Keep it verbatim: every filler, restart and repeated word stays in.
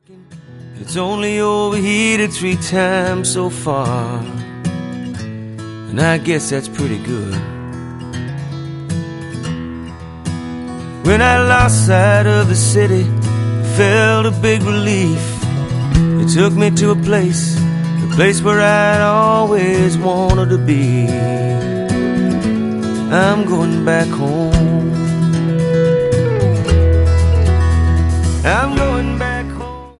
It's only overheated three times so far, and I guess that's pretty good. When I lost sight of the city, felt a big relief. It took me to a place, the place where I'd always wanted to be. I'm going back home. I'm going